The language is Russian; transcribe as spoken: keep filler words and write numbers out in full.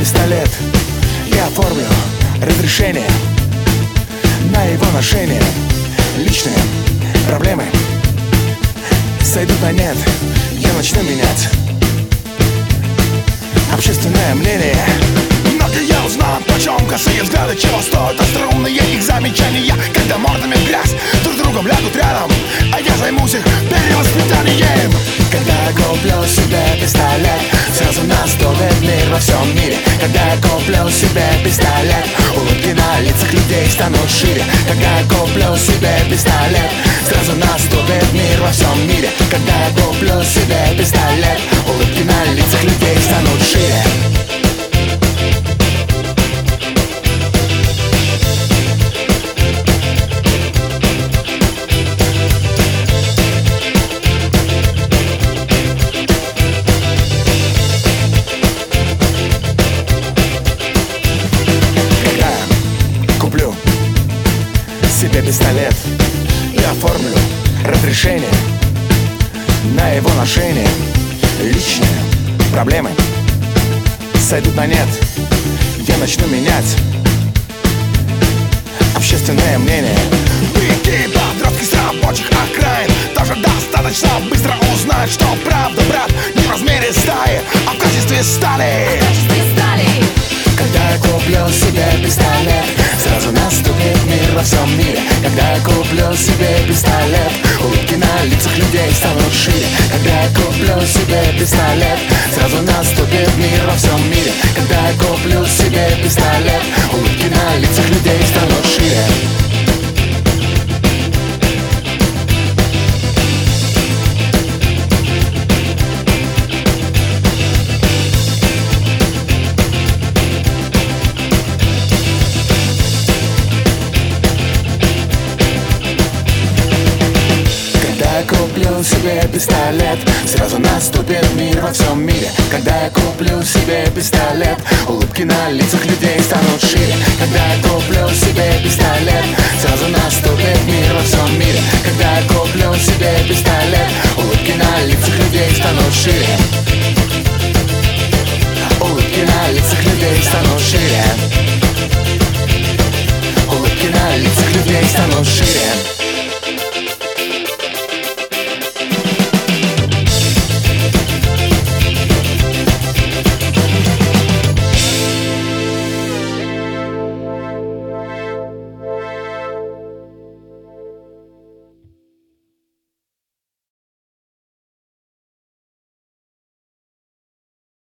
пистолет, я оформлю разрешение на его ношение. Личные проблемы сойдут на нет, я начну менять общественное мнение. Много я узнал, почем косые взгляды, чего стоят остроумные их замечания. Когда мордами в грязь друг с другом лягут рядом, а я займусь их перевоспитанием. Когда я куплю себе пистолет, сразу наступит мир во всем мире. Когда я куплю себе пистолет, улыбки на лицах людей станут шире. Когда я куплю себе пистолет, сразу наступит мир во всем мире. Когда я куплю себе пистолет, улыбки на лицах людей станут шире. Себе пистолет, я оформлю разрешение на его ношение. Личные проблемы сойдут на нет, я начну менять общественное мнение. Дикие подростки с рабочих окраин тоже достаточно быстро узнают, что правда, брат, не в размере стаи, а в качестве стали. Когда я куплю себе пистолет, сразу наступит мир во всем мире. Когда я куплю себе пистолет, улыбки на лицах людей станут шире. Когда я куплю себе пистолет, сразу наступит мир во всем мире. Когда я куплю себе пистолет, улыбки на лицах людей станут шире. Куплю себе пистолет, сразу наступит мир во всем мире. Когда я куплю себе пистолет, улыбки на лицах людей станут шире. Когда я куплю себе пистолет, сразу наступит мир во всем мире. Когда я куплю себе пистолет, улыбки на лицах людей станут шире.